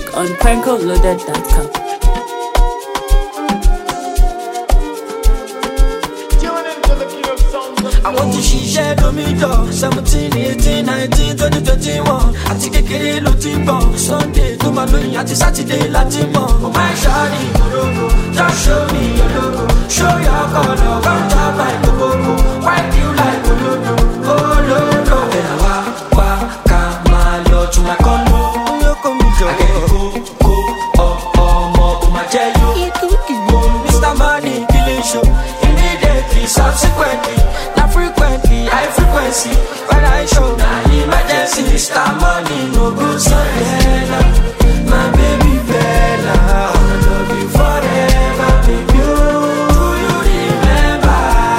Music on prankoloaded.com. I want to share to me door 17, 18, 19, 20, 21. Àti kékeré ló ti ń bọ̀ Sunday tó máa lóyìn àti Saturday láti mọ̀. Oh my shawty korogo, just show me your logo. Show your color, come chop like koboko. Wipe you like olodo, olodo. Bẹ̀rẹ̀ wá ká máa lọ to my condo. Yókò mi jọ. Akẹ́kẹ́ kó ọmọ kò máa jẹ́ yó. Ìtúkìwò Mr. Money kí lè ṣo. Immediately, subsequently. High frequency, when I show now emergency, Mr. Money, no good Sandela, my baby Bella, I wanna love you forever, baby. Do you remember,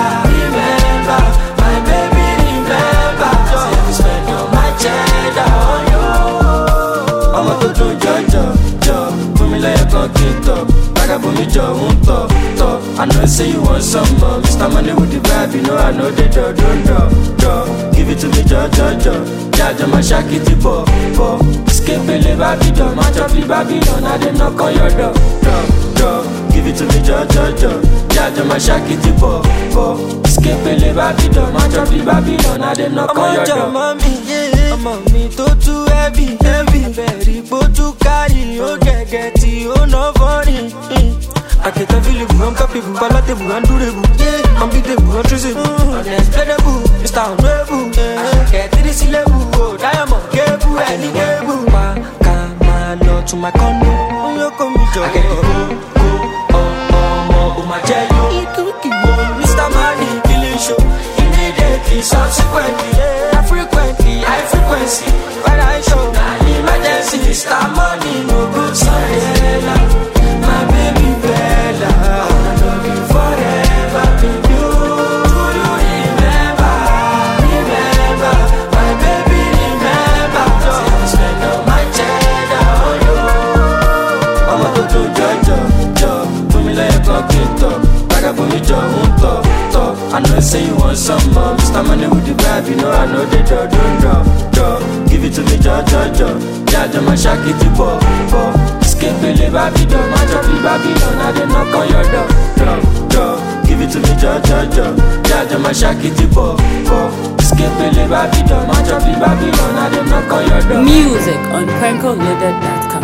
my baby remember, say we spend all my cheddar on you. I'm a to Jojo, put me like a coquito, vagabond Joe, I know say you want some more, Mr. Money with the vibe, you know I know the don't. Give it to me, Jaja, my shaki tipo, escape le Babylon, match up the Babylon, I didn't knock on your door. Give it to me, Jaja, my shaki tipo, escape le Babylon, match up the Babylon, I didn't knock on your door. I'm on me too heavy, very to carry, oh get oh no funny. I can't feel it, I'm capable, palatable, undurable. I'm beatable, untraceable, unexplainable, Mr. Honorable. I can't this level, diamond, cable, any cable. Come on, to my condo. You come with your go, my jelly. Mr. Money, killing show. Immediately, subsequently, frequently, high frequency. When I show, now emergency, Mr. Money, no good Sandela. My baby Bella, I wanna love you forever, baby. Do you remember, my baby remember? Say I spend all my cheddar on you. I'm a Jojo, put me like a coquito, vagabond Joe, I know say you want some more, Mr. Money with the vibe, you know I know the don't. Give it to me, Jaja, my shaki tipo, escape le Babylon, match up the Babylon, I didn't knock on your door. Give it to me, Jaja, my shaki tipo, escape le Babylon, match up the Babylon, I didn't knock on your door. Music on prankoloaded.com.